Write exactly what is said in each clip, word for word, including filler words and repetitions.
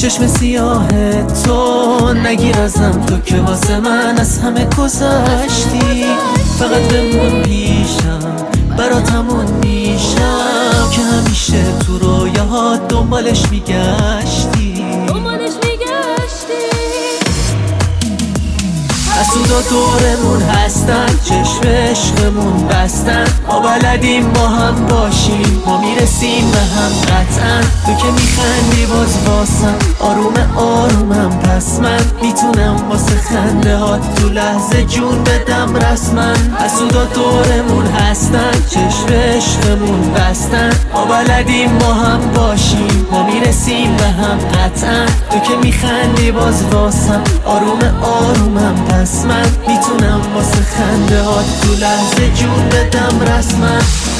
چشم سیاه تو نگیر ازم، تو که واسه من از همه گذشتی. فقط بمون پیشم، براتمون میشم که همیشه تو رویاهات دنبالش میگشتی. حسودا دورمون هستن، چشم عشقمون بستن. ما بلدیم با هم باشیم، ما میرسیم به هم قطعا. تو که میخندی باز واسم، آروم آرومم. پس من میتونم واسه خنده هات تو لحظه جون بدم رسما. حسودا دورمون هستن، چشم عشقمون بستن. ما بلدیم با هم باشیم، ما میرسیم به هم قطعا. تو که میخندی باز واسم، آروم آرومم. پس من میتونم واسه خنده هات تو لحظه جون بدم رسما.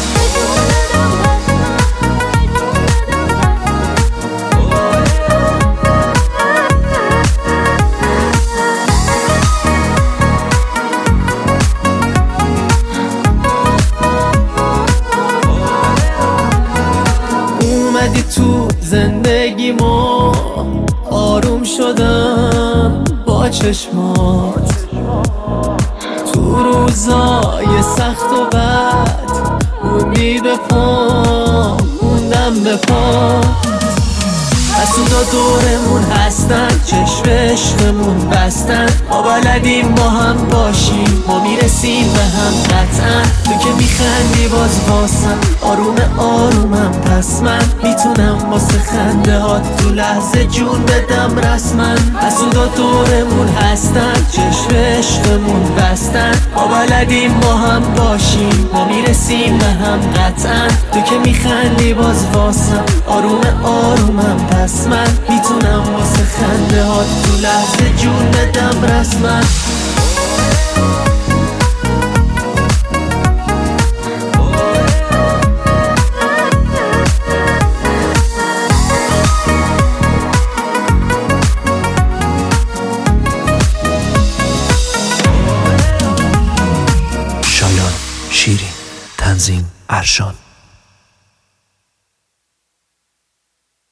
اومدی تو زندگیمو، آروم شدم با چشمات. تو روزای سخت و بد موندی به پا، موندم به پا. حسودا دورمون هستن، چشم عشقمون بستن. ما بلدیم با هم باشیم، ما میرسیم به هم قطعا. تو که میخندی باز واسم، آروم آرومم. پس من میتونم واسه خنده هات تو لحظه جون بدم رسما. حسودا دورمون هستن، چشم عشقمون بستن. ما بلدیم با هم باشیم، ما میرسیم به هم قطعا. تو که میخندی باز واسم، آروم آرومم. پس من میتونم واسه خنده هات تو لحظه جون بدم رسما. شایان شیرین، تنظیم ارشان.